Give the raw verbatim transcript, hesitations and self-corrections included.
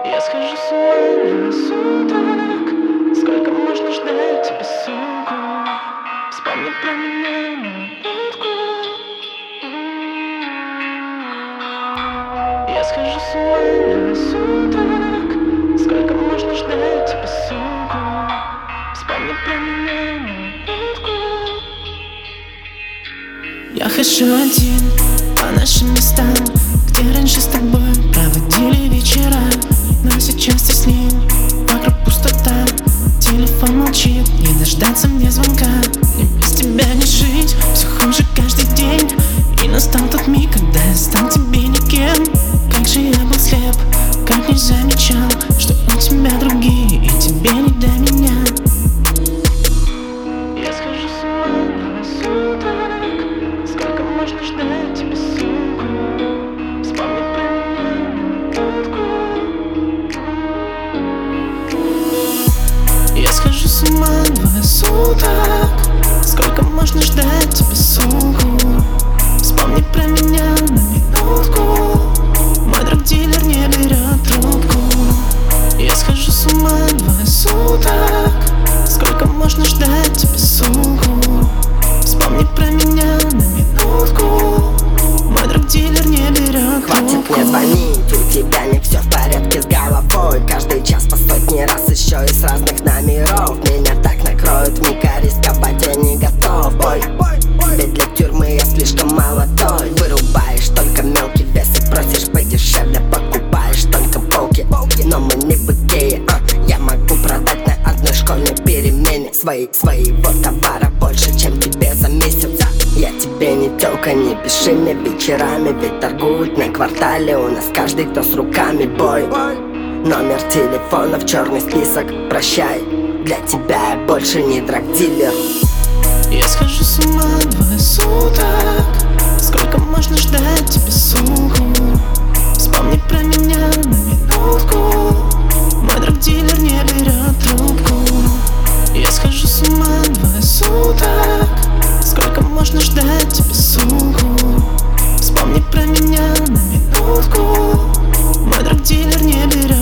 Я схожу с ума двое суток. Сколько можно ждать тебя, сука? Вспомни про меня на минутку. Я схожу с ума двое суток. Сколько можно ждать тебя, сука? Вспомни про меня на минутку. Я хожу один по нашим местам, где раньше с тобой проводили вечера. Но сейчас ты с ним, вокруг пустота. Телефон молчит, не дождаться мне звонка. Мне без тебя не жить, все хуже каждый день. И настал тот миг, когда я стал тебе никем. Как же я был слеп, как не замечал, что у тебя другие, и тебе не до меня. Я схожу с ума двое суток. Сколько можно ждать тебя, сука? Вспомни про меня на минутку. Я схожу с ума двое суток. Сколько можно ждать тебя, суку? Вспомни про меня на минутку. Мой друг-дилер не берет трубку. Я схожу с ума двое суток. Сколько можно ждать тебя, суку? Вспомни про меня на минутку. Мой друг-дилер не берет трубку. Хватит мне звонить, у тебя не все в порядке с головой. Каждый час по сотни раз, еще из разных номеров. Меня так накроют, вмиг рисковать я не готов. Ой, ведь для тюрьмы я слишком молодой. Вырубаешь только мелкий вес и просишь подешевле. Покупаешь только полки, но мы не бытие, а. Я могу продать на одной школьной перемене Свои, своего товара больше, чем тебе за месяц. Я тебе не тёлка, не пиши мне вечерами. Ведь торгуют на квартале, у нас каждый кто с руками, бой. Номер телефона в черный список, прощай. Для тебя я больше не драг-дилер. Я схожу с ума двое суток. Сколько можно ждать тебя, суку? Вспомни про меня на минутку. Мой друг-дилер не берет трубку. Я схожу с ума двое суток. Сколько можно ждать тебя, суку? Вспомни про меня на минутку. Мой друг-дилер не берет